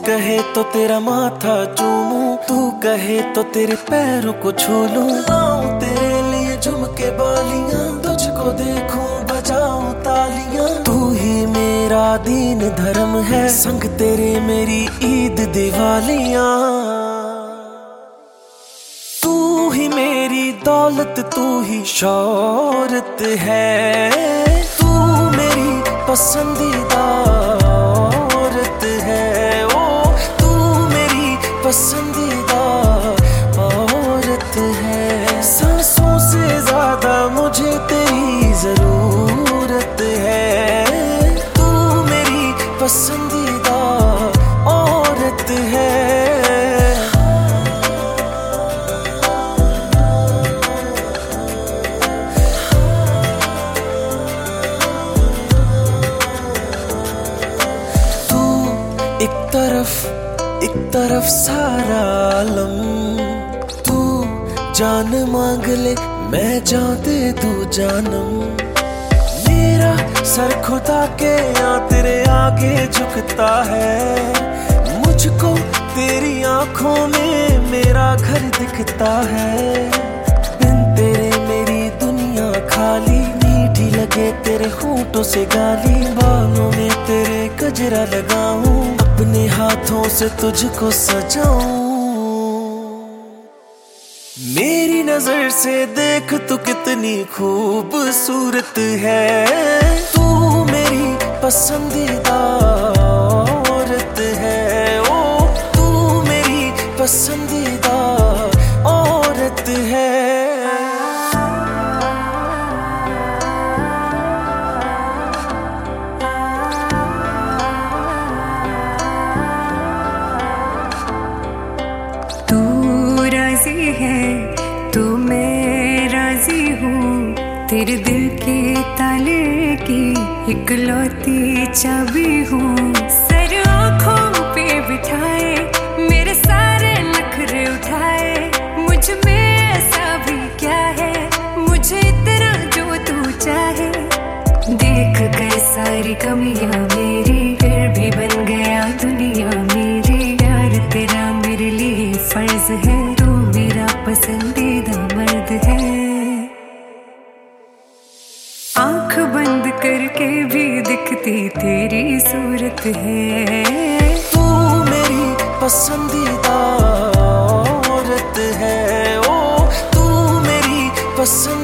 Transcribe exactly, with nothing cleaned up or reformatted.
कहे तो तेरा माथा चूमूं, तू कहे तो तेरे पैरों को छू लूं। लाऊं तेरे लिए झुमके बालियां, तुझको देखूं बजाऊं तालियां। तू ही मेरा दीन धर्म है, संग तेरे मेरी ईद दिवालियां। तू ही मेरी दौलत, तू ही शौहरत है। तू मेरी पसंदीदा औरत है। ओ तू मेरी पसंदीदा औरत है। सांसों से ज्यादा मुझे तेरी जरूरत है। तू मेरी पसंदीदा औरत है। एक तरफ एक तरफ सारा आलम, तू जान मांग ले मैं जान दे दूं जानम। मेरा सर खुदा के यहाँ तेरे आगे झुकता है। मुझको तेरी आंखों में मेरा घर दिखता है। बिन तेरे मेरी दुनिया खाली, मीठी लगे तेरे होठों से गाली। बालों में तेरे गजरा लगाऊं, अपने हाथों से तुझको सजाऊं। मेरी नजर से देख तू कितनी खूबसूरत है। तू मेरी पसंदीदा औरत है। ओ तू मेरी पसंदीदा औरत है। है तो मैं राजी हूँ, तेरे दिल के ताले की इकलौती चाबी हूँ। सर आँखों पे बिठाए मेरे सारे नखरे उठाए। मुझ में ऐसा भी क्या है, मुझे इतना जो तू चाहे। देख कर सारी कमियां मेरी, फिर भी बन गया दुनिया मेरी। प्यार तेरा मेरे लिए फर्ज है, मेरा पसंदीदा मर्द है। आंख बंद करके भी दिखती तेरी सूरत है। तू मेरी पसंदीदा औरत है। ओ तू मेरी पसंद